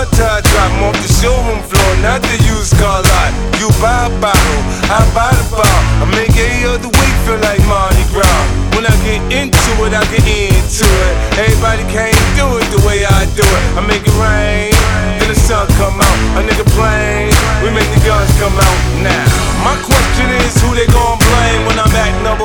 till I drop 'em off the showroom floor, not the used car lot. You buy a bottle, I buy the bar. I make every other week feel like Mardi Gras. When I get into it, I get into it. Everybody can't do it the way I do it. I make it rain.